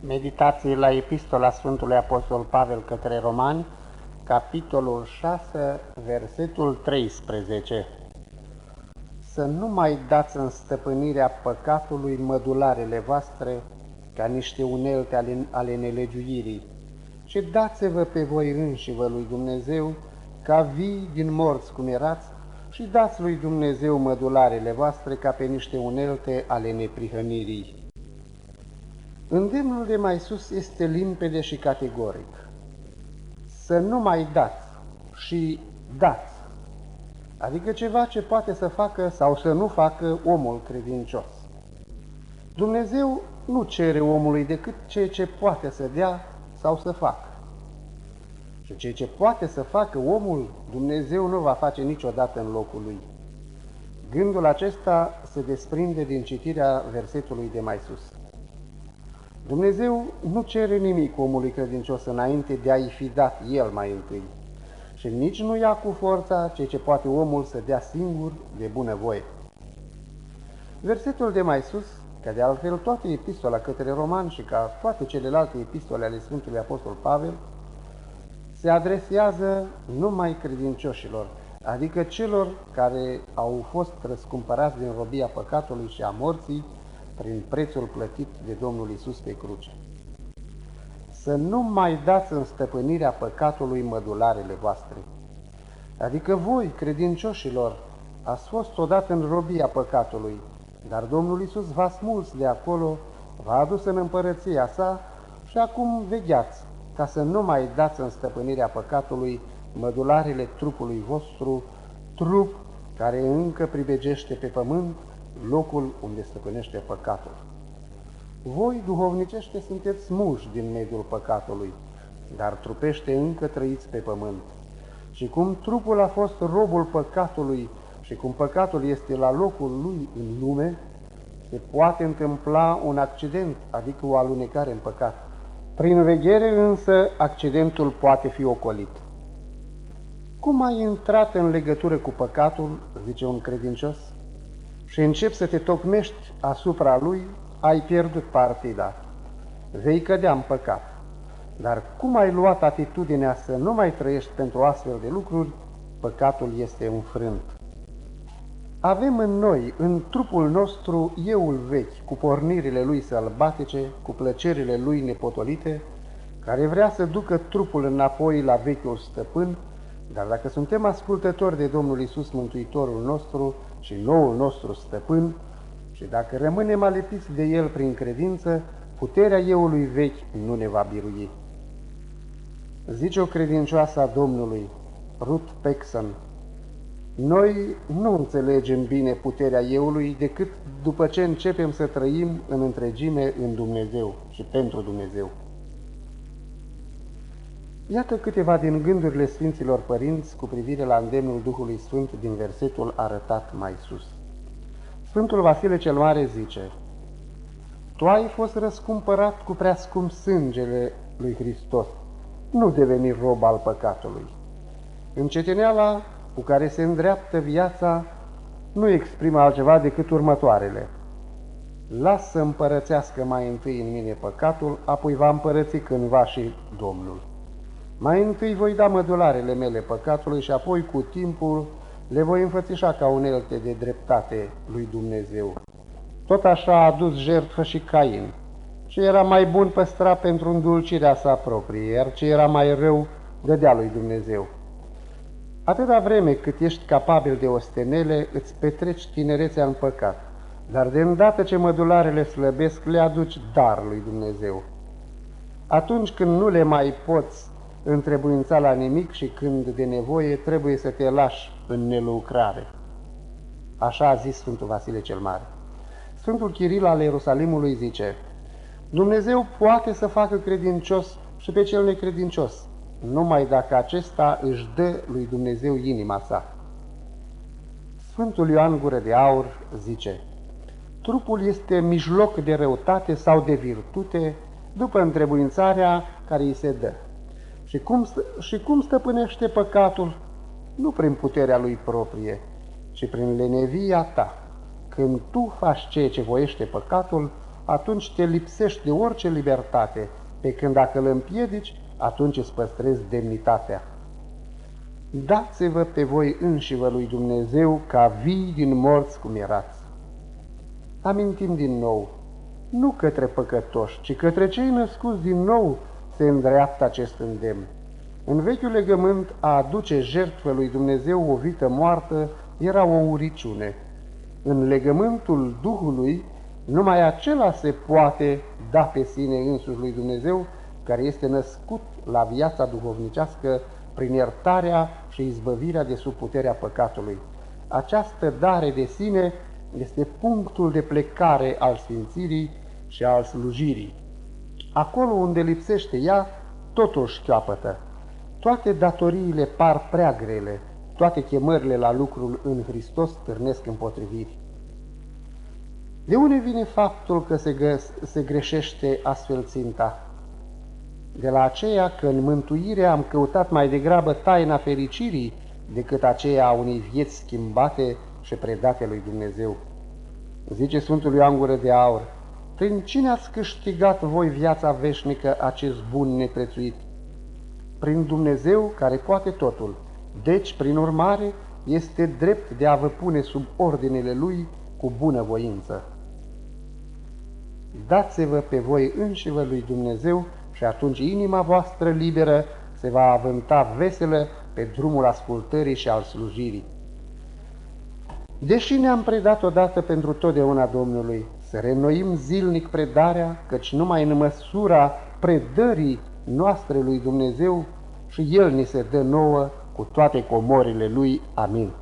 Meditații la Epistola Sfântului Apostol Pavel către Romani, capitolul 6, versetul 13. Să nu mai dați în stăpânirea păcatului mădularele voastre ca niște unelte ale nelegiuirii, ci dați-vă pe voi înșivă lui Dumnezeu ca vii din morți cum erați și dați lui Dumnezeu mădularele voastre ca pe niște unelte ale neprihănirii. Îndemnul de mai sus este limpede și categoric. Să nu mai dați și dați, adică ceva ce poate să facă sau să nu facă omul credincios. Dumnezeu nu cere omului decât ceea ce poate să dea sau să facă. Și ceea ce poate să facă omul, Dumnezeu nu va face niciodată în locul lui. Gândul acesta se desprinde din citirea versetului de mai sus. Dumnezeu nu cere nimic omului credincios înainte de a-i fi dat el mai întâi și nici nu ia cu forța ceea ce poate omul să dea singur de bunăvoie. Versetul de mai sus, ca de altfel toată epistola către Romani și ca toate celelalte epistole ale Sfântului Apostol Pavel, se adresează numai credincioșilor, adică celor care au fost răscumpărați din robia păcatului și a morții prin prețul plătit de Domnul Iisus pe cruce. Să nu mai dați în stăpânirea păcatului mădularele voastre, adică voi, credincioșilor, ați fost odată în robia păcatului, dar Domnul Iisus v-a smuls de acolo, v-a adus în împărăția sa și acum vegheați, ca să nu mai dați în stăpânirea păcatului mădularele trupului vostru, trup care încă pribegește pe pământ locul unde stăpânește păcatul. Voi, duhovnicește, sunteți smuși din mediul păcatului, dar trupește încă trăiți pe pământ. Și cum trupul a fost robul păcatului și cum păcatul este la locul lui în lume, se poate întâmpla un accident, adică o alunecare în păcat. Prin veghere însă, accidentul poate fi ocolit. Cum ai intrat în legătură cu păcatul, zice un credincios, și începi să te tocmești asupra lui, ai pierdut partida. Vei cădea în păcat. Dar cum ai luat atitudinea să nu mai trăiești pentru astfel de lucruri, păcatul este înfrânt. Avem în noi, în trupul nostru, euul vechi, cu pornirile lui sălbatice, cu plăcerile lui nepotolite, care vrea să ducă trupul înapoi la vechiul stăpân, dar dacă suntem ascultători de Domnul Iisus Mântuitorul nostru și noul nostru stăpân, și dacă rămânem alipiți de El prin credință, puterea euului vechi nu ne va birui. Zice o credincioasă a Domnului, Ruth Pexon, noi nu înțelegem bine puterea euului decât după ce începem să trăim în întregime în Dumnezeu și pentru Dumnezeu. Iată câteva din gândurile Sfinților Părinți cu privire la îndemnul Duhului Sfânt din versetul arătat mai sus. Sfântul Vasile cel Mare zice: Tu ai fost răscumpărat cu prea scump sângele lui Hristos, nu deveni rob al păcatului. Încetineala cu care se îndreaptă viața nu exprimă altceva decât următoarele: Las să împărățească mai întâi în mine păcatul, apoi va împărăți cândva și Domnul. Mai întâi voi da mădularele mele păcatului și apoi cu timpul le voi înfățișa ca unelte de dreptate lui Dumnezeu. Tot așa a adus jertfă și Cain. Ce era mai bun păstra pentru îndulcirea sa proprie, iar ce era mai rău dădea lui Dumnezeu. Atâta vreme cât ești capabil de ostenele, îți petreci tinerețea în păcat, dar de îndată ce mădularele slăbesc, le aduci dar lui Dumnezeu. Atunci când nu le mai poți întrebuința la nimic și când de nevoie trebuie să te lași în nelucrare. Așa a zis Sfântul Vasile cel Mare. Sfântul Chiril al Ierusalimului zice: Dumnezeu poate să facă credincios și pe cel necredincios, numai dacă acesta își dă lui Dumnezeu inima sa. Sfântul Ioan Gură de Aur zice: Trupul este mijloc de răutate sau de virtute după întrebuințarea care îi se dă. Și cum stăpânește păcatul? Nu prin puterea lui proprie, ci prin lenevia ta. Când tu faci ceea ce voiește păcatul, atunci te lipsești de orice libertate, pe când dacă îl împiedici, atunci îți păstrezi demnitatea. Dați-vă pe voi înșivă lui Dumnezeu ca vii din morți cum erați. Amintim din nou, nu către păcătoși, ci către cei născuți din nou se îndreaptă acest îndemn. În vechiul legământ, a aduce jertfă lui Dumnezeu o vită moartă era o uriciune. În legământul Duhului, numai acela se poate da pe sine însuși lui Dumnezeu, care este născut la viața duhovnicească prin iertarea și izbăvirea de sub puterea păcatului. Această dare de sine este punctul de plecare al sfințirii și al slujirii. Acolo unde lipsește ea, totul șchioapătă. Toate datoriile par prea grele, toate chemările la lucrul în Hristos stârnesc împotriviri. De unde vine faptul că se greșește astfel ținta? De la aceea că în mântuire am căutat mai degrabă taina fericirii decât aceea a unei vieți schimbate și predate lui Dumnezeu. Zice Sfântul Ioan Gură de Aur: prin cine ați câștigat voi viața veșnică, acest bun neprețuit? Prin Dumnezeu care poate totul. Deci, prin urmare, este drept de a vă pune sub ordinele Lui cu bună voință. Dați-vă pe voi înșivă lui Dumnezeu și atunci inima voastră liberă se va avânta veselă pe drumul ascultării și al slujirii. Deși ne-am predat odată pentru totdeauna Domnului, să reînnoim zilnic predarea, căci numai în măsura predării noastre lui Dumnezeu și El ni se dă nouă cu toate comorile Lui. Amin.